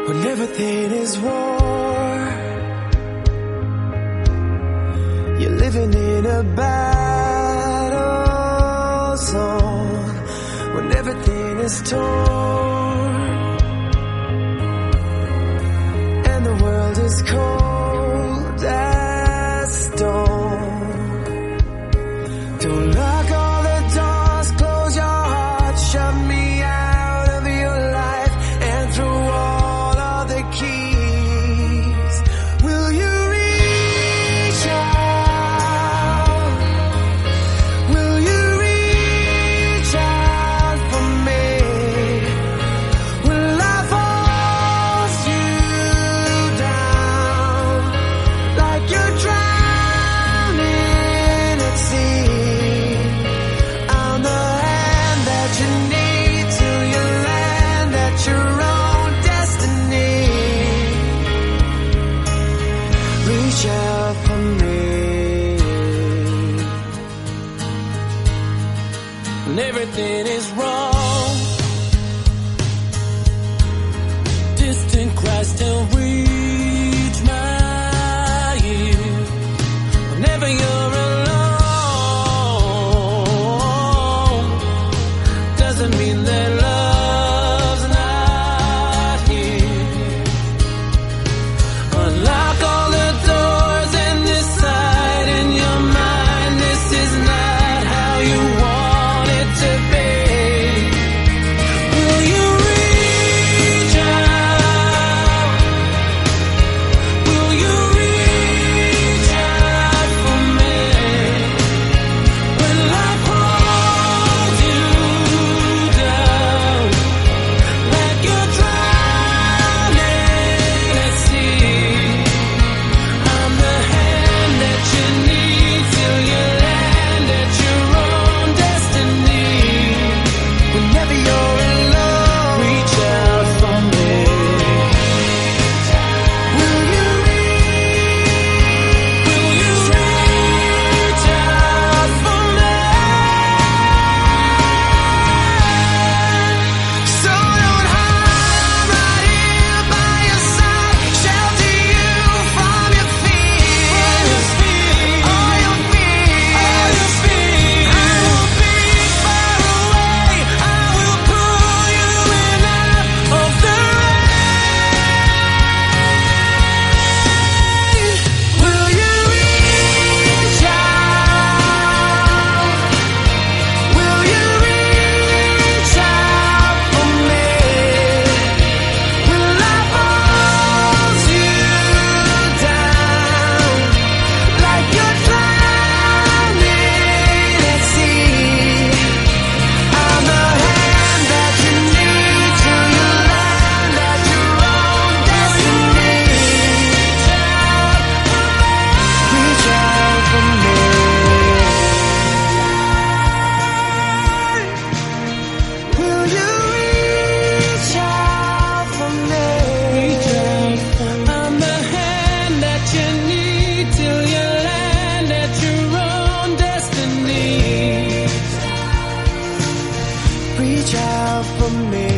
when everything is war. You're living in a battle zone when everything is torn and the world is cold as stone. Don't lock all the doors, close your heart, shut me out of your life and throw all of the keys. Will you reach out? Will you reach out for me? When life holds you down like you're drowning at sea. I'm the hand that you need till you land at your own destiny. Reach out for me when everything is wrong. Distant cries still reach my ear. Whenever you're alone, doesn't mean that love's not here. Unlock all the doors and decide in your mind this is not how you want it to be. Will you reach out? Will you reach out for me? When life holds you down like you're drowning at sea. I'm the hand that you need till you land at your own destiny. Whenever you're alone, reach out for me. Will you reach out for me? So don't hide, I'm right here by your side, shelter you from your fears. All your fears. I will be far away. I will pull you in out of the rain. Will you reach out? Will you reach out for me? When life holds you down like you're drowning at sea. I'm the hand that you need till you land at your own destiny. Reach out for me. Will you reach out for me? I'm the hand that you need till you land at your own destiny. Reach out for me.